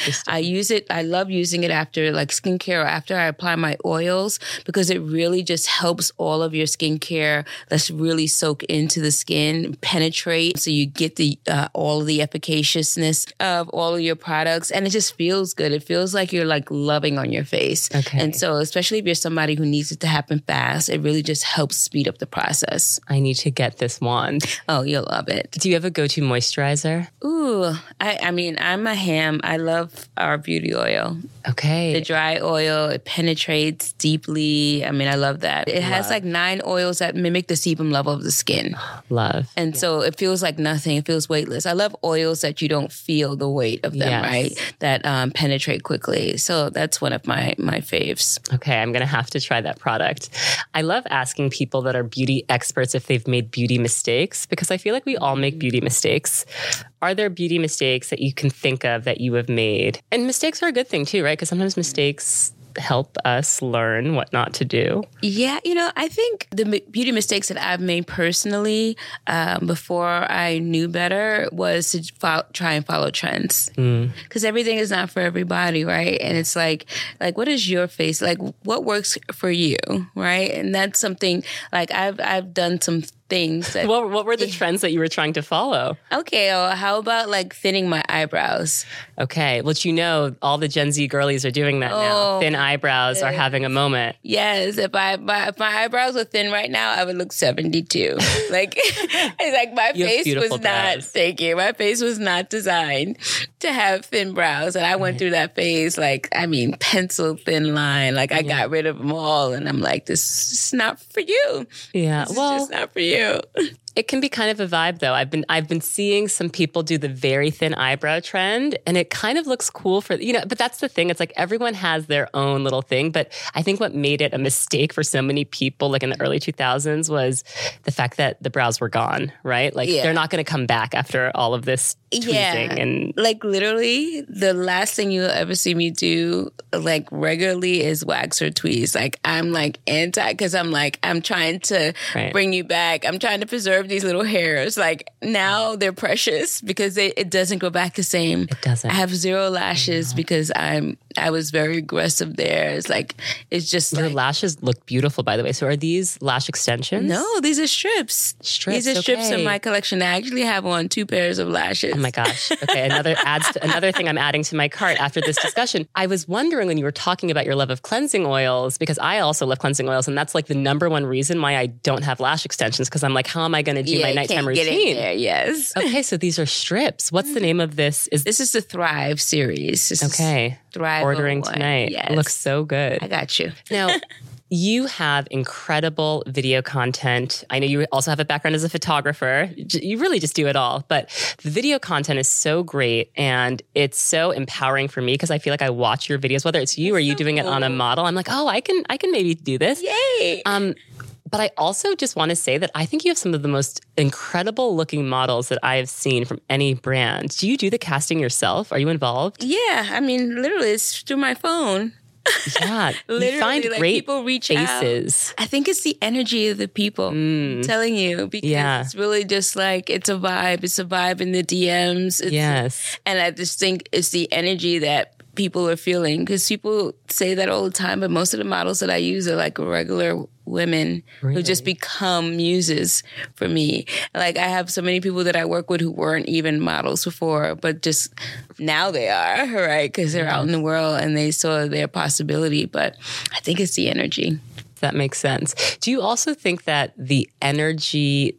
I love using it after like skincare or after I apply my oils because it really just helps all of your skincare. Let's really soak into the skin, penetrate. So you get all of the efficaciousness of all of your products and it just feels good. It feels like you're like loving on your face. Okay. And so especially if you're somebody who needs it to happen fast, it really just helps speed up the process. I need to get this wand. Oh, you'll love it. Do you have a go-to moisturizer? Ooh, I mean, I'm a ham. I love our beauty oil. Okay. The dry oil, it penetrates deeply. I mean, I love that. It has like 9 oils that mimic the sebum level of the skin. Love. And so it feels like nothing. It feels weightless. I love oils that you don't feel the weight of them, right? That penetrate quickly. So that's one of my faves. Okay, I'm going to have to try that product. I love asking people that are beauty experts if they've made beauty mistakes because I feel like we all make beauty mistakes. Are there beauty mistakes that you can think of that you have made? And mistakes are a good thing too, right? Because sometimes mistakes help us learn what not to do. Yeah, I think the beauty mistakes that I've made personally before I knew better was to try and follow trends. Because everything is not for everybody, right? And it's like what is your face? Like, what works for you, right? And that's something, like, I've done some things. What were the trends that you were trying to follow? Okay, well, how about like thinning my eyebrows? Okay, well, all the Gen Z girlies are doing that now. Thin eyebrows are having a moment. Yes, if my eyebrows were thin right now, I would look 72. Like, it's like my face was not. Brows. Thank you. My face was not designed to have thin brows, and I went through that phase. Like, I mean, pencil thin line. Like, I got rid of them all, and I'm like, this is not for you. Yeah, this is just not for you. It can be kind of a vibe, though. I've been seeing some people do the very thin eyebrow trend, and it kind of looks cool for, but that's the thing. It's like everyone has their own little thing. But I think what made it a mistake for so many people, like in the early 2000s, was the fact that the brows were gone, right? Like they're not going to come back after all of this tweezing. And like literally the last thing you'll ever see me do like regularly is wax or tweeze. Like I'm like because I'm trying to bring you back. I'm trying to preserve these little hairs. Like now they're precious because it doesn't go back the same. It doesn't. I have 0 lashes because I was very aggressive there. It's just your lashes look beautiful, by the way. So are these lash extensions? No, these are strips. These are strips in my collection. I actually have on 2 pairs of lashes. Oh my gosh. Okay, another thing I'm adding to my cart after this discussion. I was wondering when you were talking about your love of cleansing oils, because I also love cleansing oils, and that's like the number one reason why I don't have lash extensions, because I'm like, how am I going to do my nighttime routine? Get in there, yes. Okay, so these are strips. What's the name of this? This is the Thrive series. Thrive. Ordering tonight. Yes. It looks so good. I got you. Now, you have incredible video content. I know you also have a background as a photographer. You really just do it all. But the video content is so great, and it's so empowering for me because I feel like I watch your videos, whether it's you or you doing it on a model. I'm like, oh, I can maybe do this. Yay! But I also just want to say that I think you have some of the most incredible looking models that I have seen from any brand. Do you do the casting yourself? Are you involved? Yeah. I mean, literally, it's through my phone. Yeah. Literally, you find like, great people reach faces. Out. I think it's the energy of the people. I'm telling you, because it's really just like, it's a vibe. It's a vibe in the DMs. And I just think it's the energy that people are feeling, because people say that all the time, but most of the models that I use are like regular women who just become muses for me. Like, I have so many people that I work with who weren't even models before, but just now they are, right? Because they're out in the world and they saw their possibility. But I think it's the energy. That makes sense. Do you also think that the energy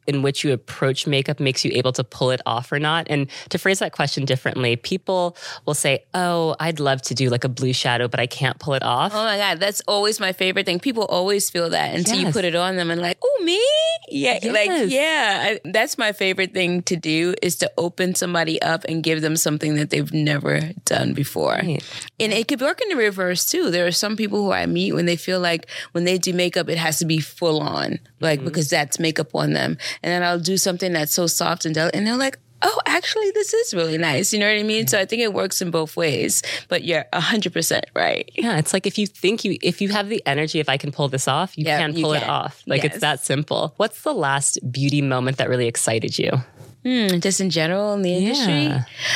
in which you approach makeup makes you able to pull it off or not? And to phrase that question differently, people will say, oh, I'd love to do like a blue shadow, but I can't pull it off. Oh my God, that's always my favorite thing. People always feel that until you put it on them and like, oh, me? Yeah, that's my favorite thing to do, is to open somebody up and give them something that they've never done before. Right. And it could work in the reverse too. There are some people who I meet when they feel like when they do makeup, it has to be full on, like because that's makeup on them. And then I'll do something that's so soft and delicate, and they're like, oh, actually, this is really nice. You know what I mean? So I think it works in both ways, but you're 100% right. Yeah. It's like if you have the energy, if I can pull this off, you can pull it off. Like it's that simple. What's the last beauty moment that really excited you? Just in general in the industry,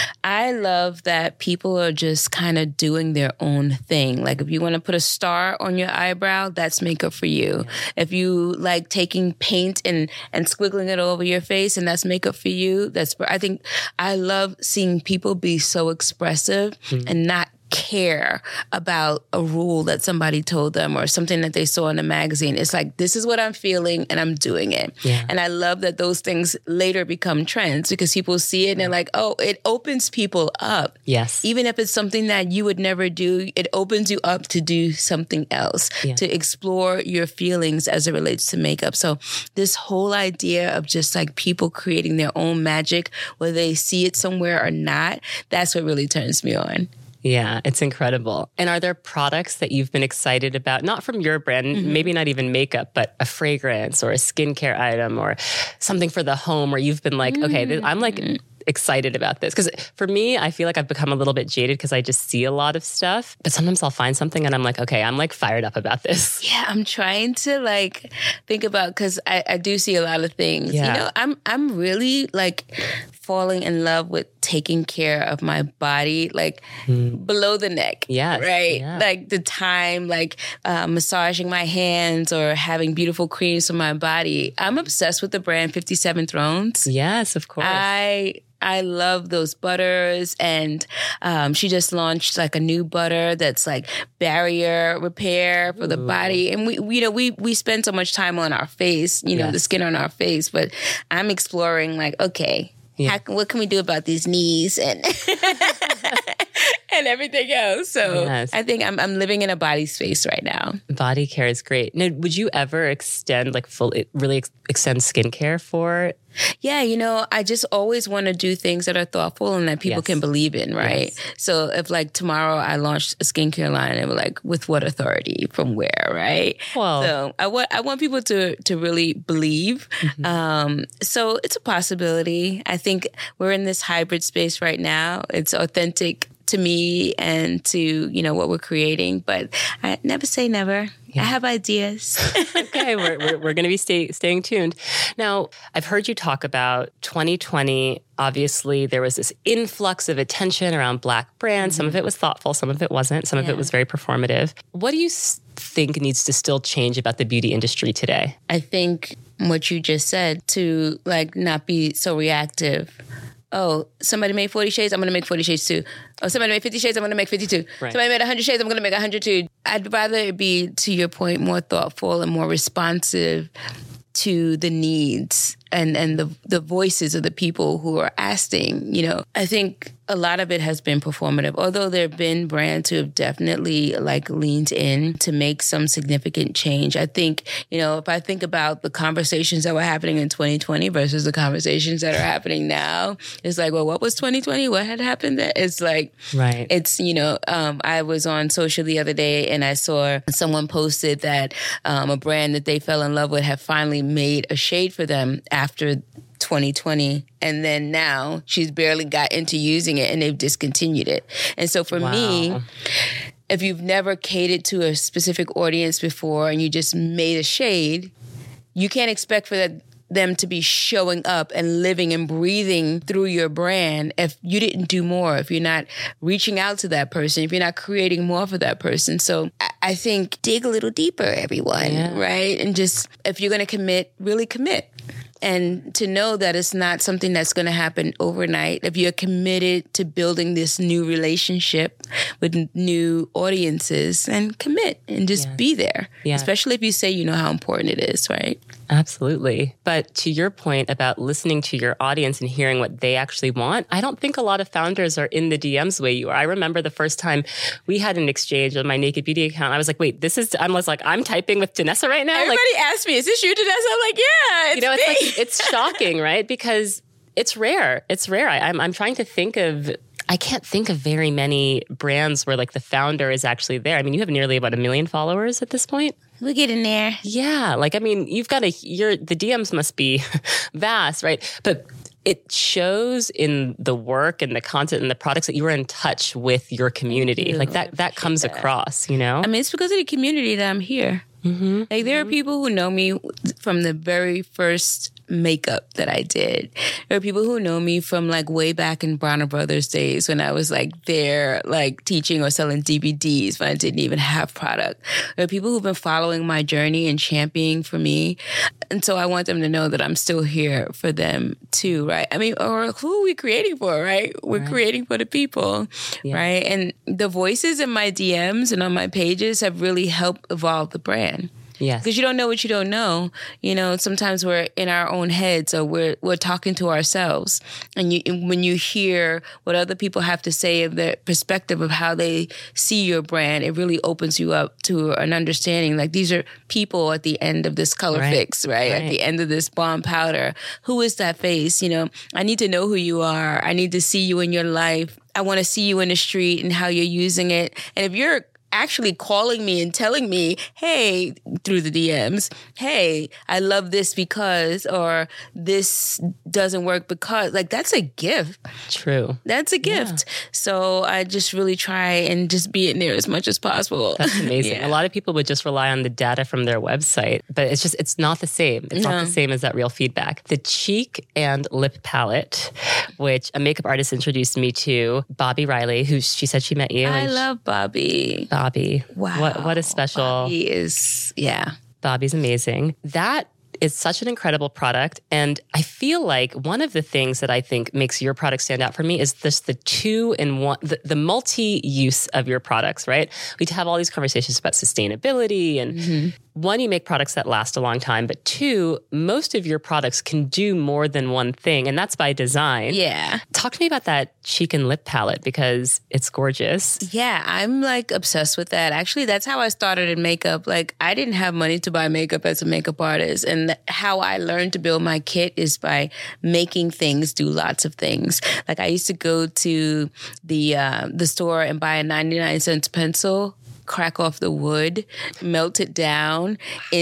I love that people are just kind of doing their own thing. Like if you want to put a star on your eyebrow, that's makeup for you. If you like taking paint and squiggling it over your face, and that's makeup for you, I think I love seeing people be so expressive and not care about a rule that somebody told them or something that they saw in a magazine. It's like, this is what I'm feeling and I'm doing it. Yeah. And I love that those things later become trends because people see it and they're like, oh, it opens people up. Yes. Even if it's something that you would never do, it opens you up to do something else, to explore your feelings as it relates to makeup. So this whole idea of just like people creating their own magic, whether they see it somewhere or not, that's what really turns me on. Yeah, it's incredible. And are there products that you've been excited about, not from your brand, maybe not even makeup, but a fragrance or a skincare item or something for the home where you've been like, okay, I'm like excited about this? Because for me, I feel like I've become a little bit jaded because I just see a lot of stuff. But sometimes I'll find something and I'm like, okay, I'm like fired up about this. Yeah, I'm trying to like think about, because I do see a lot of things. Yeah. You know, I'm really like falling in love with taking care of my body, like below the neck. Yeah. Right? Yeah. Like the time, like massaging my hands or having beautiful creams for my body. I'm obsessed with the brand 57 Thrones. Yes, of course. I love those butters, and she just launched like a new butter that's like barrier repair for the body. And we spend so much time on our face, the skin on our face, but I'm exploring like, okay, what can we do about these knees and and everything else? So I think I'm living in a body space right now. Body care is great. Now, would you ever extend really extend skincare for? Yeah, I just always want to do things that are thoughtful and that people can believe in, right? Yes. So if like tomorrow I launched a skincare line and we're like, with what authority, from where, right? Well, so I want people to really believe. So it's a possibility. I think we're in this hybrid space right now. It's authentic to me and to, what we're creating, but I never say never. Yeah. I have ideas. Okay, we're going to be staying tuned. Now, I've heard you talk about 2020. Obviously, there was this influx of attention around Black brands. Some of it was thoughtful, some of it wasn't. Some of it was very performative. What do you think needs to still change about the beauty industry today? I think what you just said, to like not be so reactive. Oh, somebody made 40 shades, I'm going to make 40 shades too. Oh, somebody made 50 shades, I'm going to make 52. Right. Somebody made 100 shades, I'm going to make 100 too. I'd rather it be, to your point, more thoughtful and more responsive to the needs and the voices of the people who are asking. I think a lot of it has been performative, although there have been brands who have definitely like leaned in to make some significant change. I think, if I think about the conversations that were happening in 2020 versus the conversations that are happening now, it's like, well, what was 2020? What had happened there? It's like, right. It's, I was on social the other day and I saw someone posted that a brand that they fell in love with had finally made a shade for them after 2020, and then now she's barely got into using it and they've discontinued it. And so for me, if you've never catered to a specific audience before and you just made a shade, you can't expect for them to be showing up and living and breathing through your brand if you didn't do more, if you're not reaching out to that person, if you're not creating more for that person. So I think dig a little deeper, everyone, right? And just, if you're going to commit, really commit. And to know that it's not something that's going to happen overnight. If you're committed to building this new relationship with new audiences, and commit and just be there. Yeah. Especially if you say you know how important it is, right? Absolutely. But to your point about listening to your audience and hearing what they actually want, I don't think a lot of founders are in the DMs the way you are. I remember the first time we had an exchange on my Naked Beauty account. I was like, wait, I'm typing with Danessa right now? Everybody asked me, is this you, Danessa? I'm like, yeah, it's me. It's shocking, right? Because it's rare. It's rare. I'm trying to think of... I can't think of very many brands where like the founder is actually there. I mean, you have nearly about 1 million followers at this point. We're getting there. Yeah. Like, I mean, the DMs must be vast, right? But it shows in the work and the content and the products that you are in touch with your community. Like that comes across, you know? I mean, it's because of the community that I'm here. Mm-hmm. Like there are people who know me from the very first makeup that I did. There are people who know me from like way back in Bronner Brothers days when I was like there, like teaching or selling DVDs when I didn't even have product. There are people who've been following my journey and championing for me. And so I want them to know that I'm still here for them too, right? I mean, or who are we creating for, right? We're creating for the people, right? And the voices in my DMs and on my pages have really helped evolve the brand. Yes. Because you don't know what you don't know. You know, sometimes we're in our own heads or we're talking to ourselves. And when you hear what other people have to say of their perspective of how they see your brand, it really opens you up to an understanding. Like these are people at the end of this color fix, right? At the end of this bomb powder. Who is that face? You know, I need to know who you are. I need to see you in your life. I want to see you in the street and how you're using it. And if you're actually calling me and telling me, hey, through the DMs, hey, I love this because, or this doesn't work because, like, that's a gift. True. That's a gift. Yeah. So I just really try and just be in there as much as possible. That's amazing. A lot of people would just rely on the data from their website, but it's not the same. It's not the same as that real feedback. The cheek and lip palette, which a makeup artist introduced me to, Bobby Riley, who she said she met you. I love Bobby. Wow. What a special... Bobby is, Bobby's amazing. That is such an incredible product. And I feel like one of the things that I think makes your product stand out for me is just the two-in-one, the multi-use of your products, right? We have all these conversations about sustainability and one, you make products that last a long time, but two, most of your products can do more than one thing, and that's by design. Yeah. Talk to me about that cheek and lip palette because it's gorgeous. Yeah, I'm like obsessed with that. Actually, that's how I started in makeup. Like I didn't have money to buy makeup as a makeup artist, and how I learned to build my kit is by making things do lots of things. Like I used to go to the store and buy a 99-cent pencil, crack off the wood, melt it down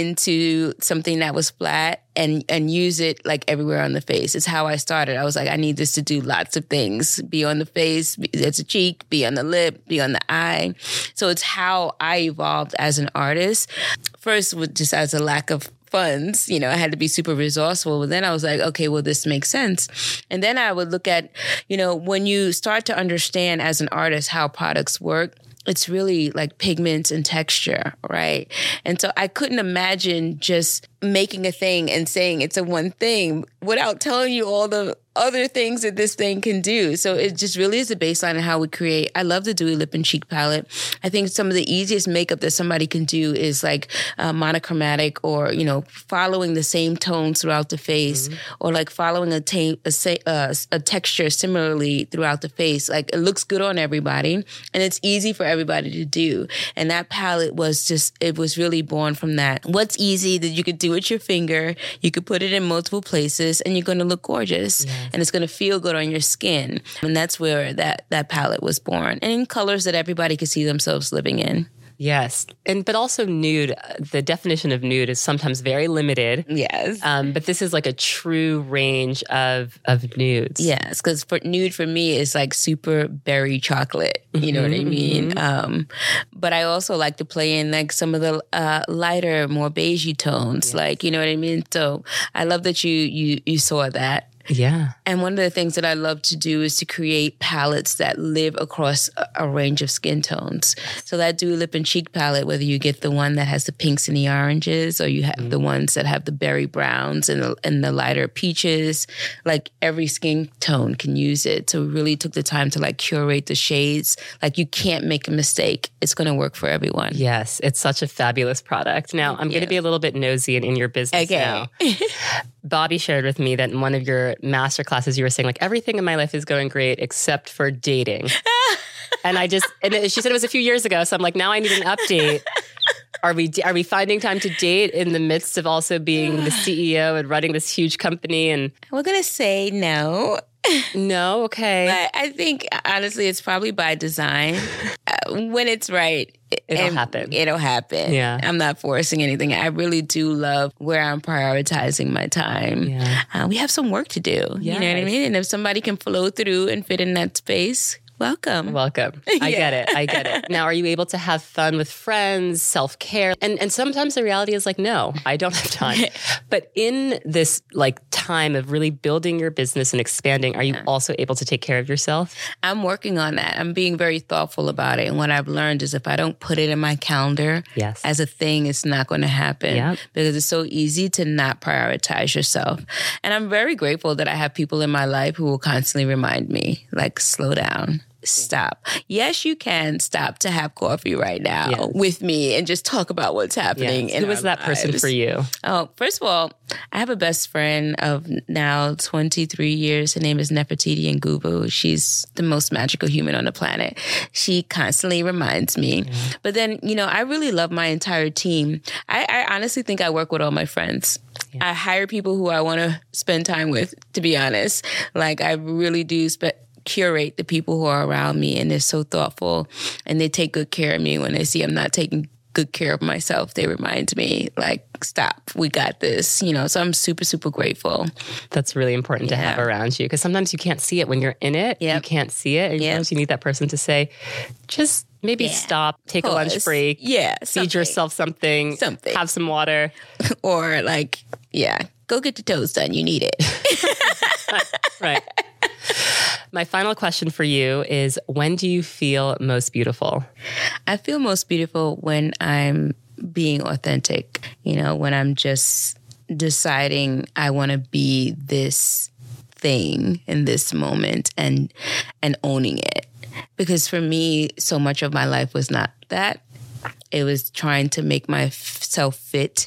into something that was flat and use it like everywhere on the face. It's how I started. I was like, I need this to do lots of things. Be on the face, it's a cheek, be on the lip, be on the eye. So it's how I evolved as an artist. First, with just as a lack of funds, you know, I had to be super resourceful. But then I was like, okay, well, this makes sense. And then I would look at, you know, when you start to understand as an artist how products work, it's really like pigments and texture, right? And so I couldn't imagine just making a thing and saying it's a one thing without telling you all the other things that this thing can do. So it just really is the baseline of how we create. I love the Dewy Lip and Cheek palette. I think some of the easiest makeup that somebody can do is like monochromatic or, you know, following the same tones throughout the face or like following a texture similarly throughout the face. Like it looks good on everybody and it's easy for everybody to do. And that palette was just, it was really born from that. What's easy that you could do with your finger, you could put it in multiple places and you're going to look gorgeous. Yeah. And it's going to feel good on your skin. And that's where that palette was born. And in colors that everybody could see themselves living in. Yes. But also nude, the definition of nude is sometimes very limited. Yes. But this is like a true range of nudes. Yes. Because nude for me is like super berry chocolate. You know what I mean? But I also like to play in like some of the lighter, more beigey tones. Yes. Like, you know what I mean? So I love that you saw that. Yeah. And one of the things that I love to do is to create palettes that live across a range of skin tones. So that Dewy Lip and Cheek palette, whether you get the one that has the pinks and the oranges, or you have the ones that have the berry browns and the lighter peaches, like every skin tone can use it. So we really took the time to like curate the shades. Like you can't make a mistake. It's going to work for everyone. Yes, it's such a fabulous product. Now, I'm going to be a little bit nosy and in your business now. Bobby shared with me that in one of your master classes, you were saying like, everything in my life is going great except for dating. And she said it was a few years ago. So I'm like, now I need an update. Are we finding time to date in the midst of also being the CEO and running this huge company? And we're going to say no. No? Okay. But I think, honestly, it's probably by design. When it's right, it'll happen. It'll happen. Yeah. I'm not forcing anything. I really do love where I'm prioritizing my time. Yeah. We have some work to do. Yes. You know what I mean? And if somebody can flow through and fit in that space, welcome. I get it. Now, are you able to have fun with friends, self-care? And sometimes the reality is like, no, I don't have time. But in this like time of really building your business and expanding, are you also able to take care of yourself? I'm working on that. I'm being very thoughtful about it. And what I've learned is if I don't put it in my calendar as a thing, it's not going to happen because it's so easy to not prioritize yourself. And I'm very grateful that I have people in my life who will constantly remind me, like, slow down. Stop. Yes, you can stop to have coffee right now with me and just talk about what's happening. Who was that person for you? Oh, first of all, I have a best friend of now 23 years. Her name is Nefertiti Nguvu. She's the most magical human on the planet. She constantly reminds me. But then, I really love my entire team. I honestly think I work with all my friends. I hire people who I want to spend time with, to be honest. Like, I really do curate the people who are around me, and they're so thoughtful and they take good care of me. When they see I'm not taking good care of myself, they remind me, like, stop, we got this, so I'm super, super grateful. That's really important to have around you, because sometimes you can't see it when you're in it. You can't see it. And sometimes you need that person to say, just maybe stop, take a lunch break, feed yourself something, have some water. Or like, go get your toes done. You need it. Right. My final question for you is, when do you feel most beautiful? I feel most beautiful when I'm being authentic, when I'm just deciding I want to be this thing in this moment and owning it. Because for me, so much of my life was not that. It was trying to make myself fit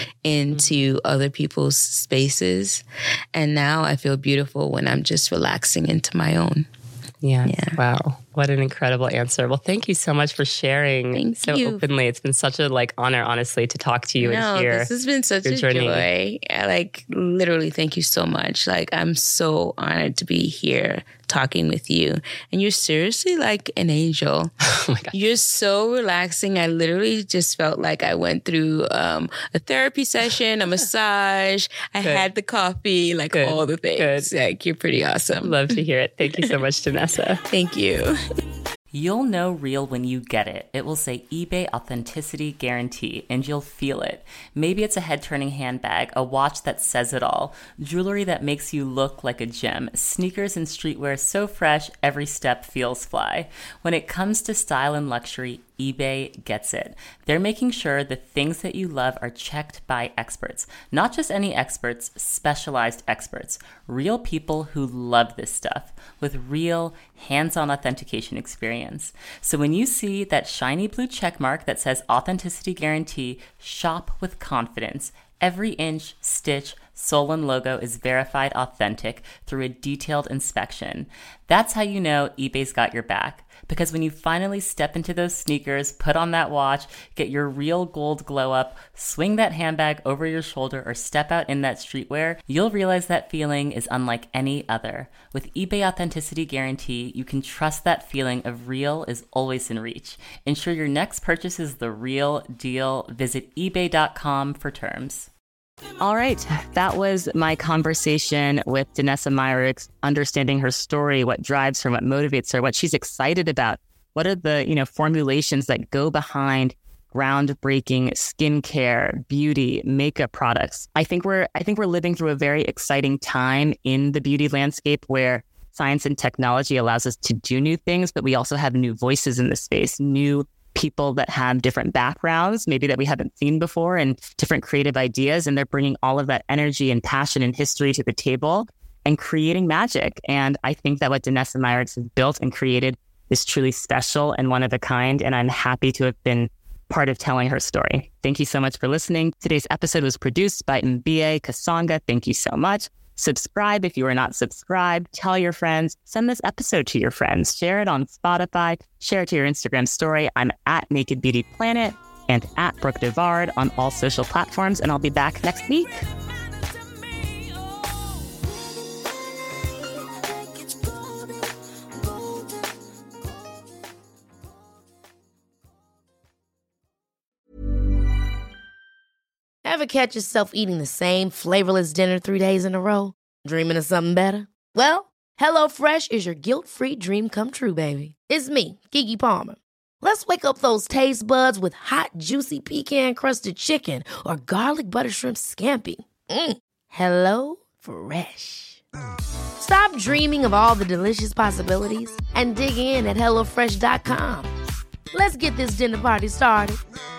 into other people's spaces. And now I feel beautiful when I'm just relaxing into my own. Yeah. Wow. What an incredible answer. Well, thank you so much for sharing openly. It's been such a honor, honestly, to talk to you and hear this has been such a joy. Literally, thank you so much. I'm so honored to be here talking with you. And you're seriously like an angel. Oh my God. You're so relaxing. I literally just felt like I went through a therapy session, a massage. I had the coffee, all the things. You're pretty awesome. Love to hear it. Thank you so much, Danessa. Thank you. You'll know real when you get it. It will say eBay Authenticity Guarantee, and you'll feel it. Maybe it's a head-turning handbag, a watch that says it all, jewelry that makes you look like a gem, sneakers and streetwear so fresh, every step feels fly. When it comes to style and luxury, eBay gets it. They're making sure the things that you love are checked by experts. Not just any experts, specialized experts. Real people who love this stuff with real hands-on authentication experience. So when you see that shiny blue check mark that says Authenticity Guarantee, shop with confidence. Every inch, stitch, sole, and logo is verified authentic through a detailed inspection. That's how you know eBay's got your back. Because when you finally step into those sneakers, put on that watch, get your real gold glow up, swing that handbag over your shoulder, or step out in that streetwear, you'll realize that feeling is unlike any other. With eBay Authenticity Guarantee, you can trust that feeling of real is always in reach. Ensure your next purchase is the real deal. Visit ebay.com for terms. All right. That was my conversation with Danessa Meyrick, understanding her story, what drives her, what motivates her, what she's excited about. What are the, formulations that go behind groundbreaking skincare, beauty, makeup products. I think we're living through a very exciting time in the beauty landscape where science and technology allows us to do new things, but we also have new voices in the space, new people that have different backgrounds, maybe that we haven't seen before, and different creative ideas. And they're bringing all of that energy and passion and history to the table and creating magic. And I think that what Danessa Myricks has built and created is truly special and one of a kind. And I'm happy to have been part of telling her story. Thank you so much for listening. Today's episode was produced by Mbia Kasonga. Thank you so much. Subscribe if you are not subscribed. Tell your friends. Send this episode to your friends. Share it on Spotify. Share it to your Instagram story. I'm at Naked Beauty Planet and at Brooke Devard on all social platforms. And I'll be back next week. Ever catch yourself eating the same flavorless dinner 3 days in a row? Dreaming of something better? Well, HelloFresh is your guilt-free dream come true, baby. It's me, Keke Palmer. Let's wake up those taste buds with hot, juicy pecan-crusted chicken or garlic butter shrimp scampi. Hello Fresh. Stop dreaming of all the delicious possibilities and dig in at HelloFresh.com. Let's get this dinner party started.